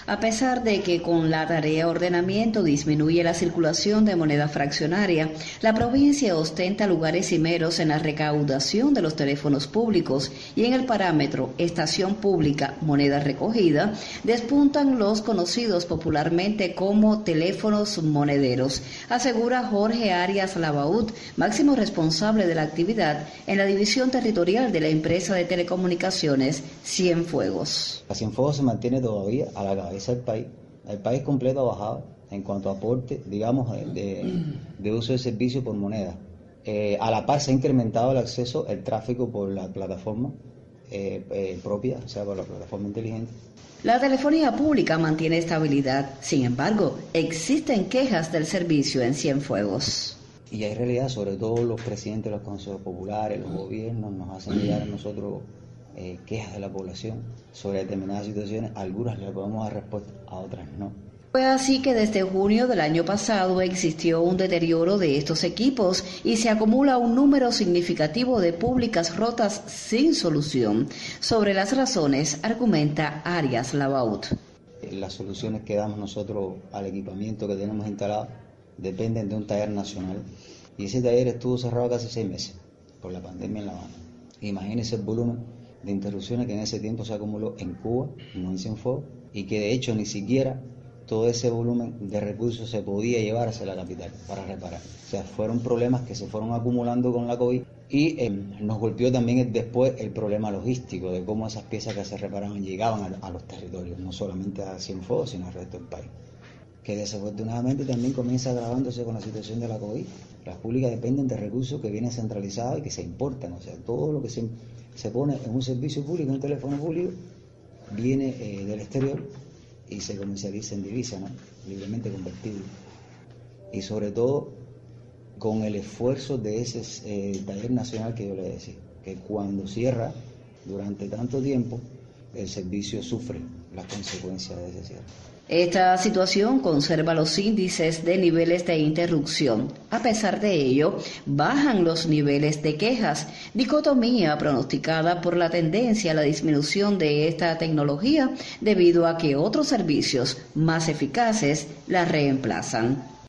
A pesar de que con la tarea ordenamiento disminuye la circulación de moneda fraccionaria, la provincia ostenta lugares cimeros en la recaudación de los teléfonos públicos y en el parámetro estación pública moneda recogida despuntan los conocidos popularmente como teléfonos monederos, asegura Jorge Arias Labaud, máximo responsable de la actividad en la división territorial de la empresa de telecomunicaciones Cienfuegos. La Cienfuegos se mantiene todavía a la cabeza del país. El país completo ha bajado en cuanto a aporte, digamos, de uso de servicio por moneda. A la par se ha incrementado el acceso, el tráfico por la plataforma propia, o sea, por la plataforma inteligente. La telefonía pública mantiene estabilidad, sin embargo, existen quejas del servicio en Cienfuegos. Y hay realidad, sobre todo los presidentes de los consejos populares, los gobiernos, nos hacen llegar a nosotros quejas de la población sobre determinadas situaciones. Algunas le podemos dar respuesta, a otras no. Fue así que desde junio del año pasado existió un deterioro de estos equipos y se acumula un número significativo de públicas rotas sin solución. Sobre las razones, argumenta Arias Labaud. Las soluciones que damos nosotros al equipamiento que tenemos instalado dependen de un taller nacional, y ese taller estuvo cerrado casi 6 meses por la pandemia en La Habana. Imagínense el volumen de interrupciones que en ese tiempo se acumuló en Cuba, no en Cienfuegos, y que de hecho ni siquiera todo ese volumen de recursos se podía llevar hacia la capital para reparar. O sea, fueron problemas que se fueron acumulando con la COVID y nos golpeó también después el problema logístico de cómo esas piezas que se reparaban llegaban a los territorios, no solamente a Cienfuegos, sino al resto del país, que desafortunadamente también comienza agravándose con la situación de la COVID. Las públicas dependen de recursos que vienen centralizados y que se importan, o sea, todo lo que se pone en un servicio público, en un teléfono público, viene del exterior y se comercializa en divisa, ¿no? Libremente convertible. Y sobre todo con el esfuerzo de ese taller nacional que yo le decía, que cuando cierra durante tanto tiempo, el servicio sufre las consecuencias de ese cierre. Esta situación conserva los índices de niveles de interrupción. A pesar de ello, bajan los niveles de quejas, dicotomía pronosticada por la tendencia a la disminución de esta tecnología debido a que otros servicios más eficaces la reemplazan.